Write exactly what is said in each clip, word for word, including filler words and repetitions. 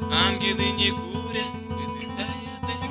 Ангелы не курят, выдыхая дым.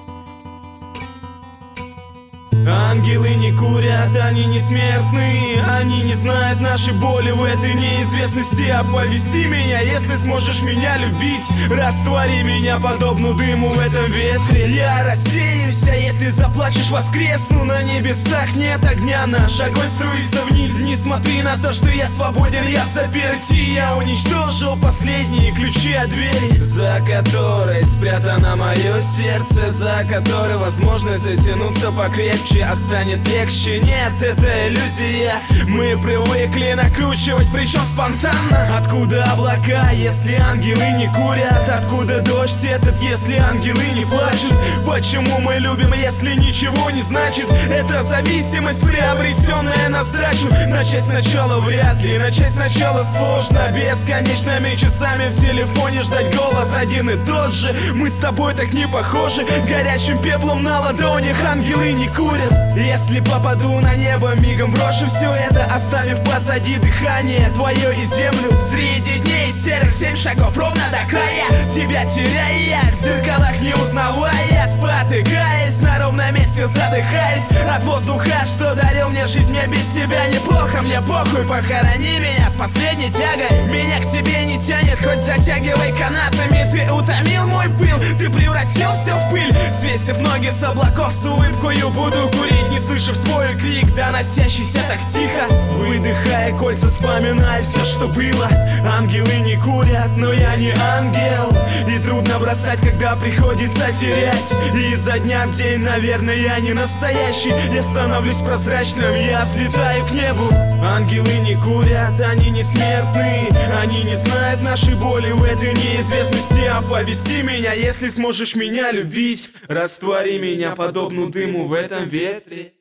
Ангелы не курят, они не смертны. Они не знают нашей боли в этой неизвестности. Оповести меня, если сможешь меня любить. Раствори меня подобно дыму в этом ветре. Я рассеюсь, а если заплачешь, воскресну. На небесах нет огня, наш огонь струится вниз. Не смотри на то, что я свободен, я заперти. Я уничтожил последние ключи от двери, за которой спрятано мое сердце, за которой возможность затянуться покрепче, а станет легче. Нет, это иллюзия. Мы привыкли накручивать, причем спонтанно. Откуда облака, если ангелы не курят? Откуда дождь этот, если ангелы не плачут? Почему мы любим, если ничего не значит? Это зависимость, приобретенная на сдачу. Начать сначала вряд ли, начать сначала сложно. Бесконечными часами в телефоне ждать голос один и тот же. Мы с тобой так не похожи. Горячим пеплом на ладонях ангелы не курят. Если попаду на небо, мигом брошу все это, оставив позади дыхание твое и землю. Среди дней серых семь шагов ровно до края, тебя теряя, в зеркалах не узнавая, спотыкаясь на ровном месте, задыхаясь от воздуха, что дарил мне жизнь. Мне без тебя неплохо, мне похуй, похорони меня с последней тягой. Меня к тебе не тянет, хоть затягивай канатами. Ты утомил мой пыл, ты превратил все в пыль. Свесив ноги с облаков, с улыбкою буду курить, не слышав твой крик, доносящийся так тихо. Выдыхая кольца, вспоминая все, что было. Ангелы не курят, но я не ангел, и трудно бросать, когда приходится терять. И изо дня в день, наверное, я не настоящий. Я становлюсь прозрачным, я взлетаю к небу. Ангелы не курят, они не смертны. Они не знают нашей боли в этой неизвестности. Оповести меня, если сможешь меня любить. Раствори меня подобно дыму в этом ветре.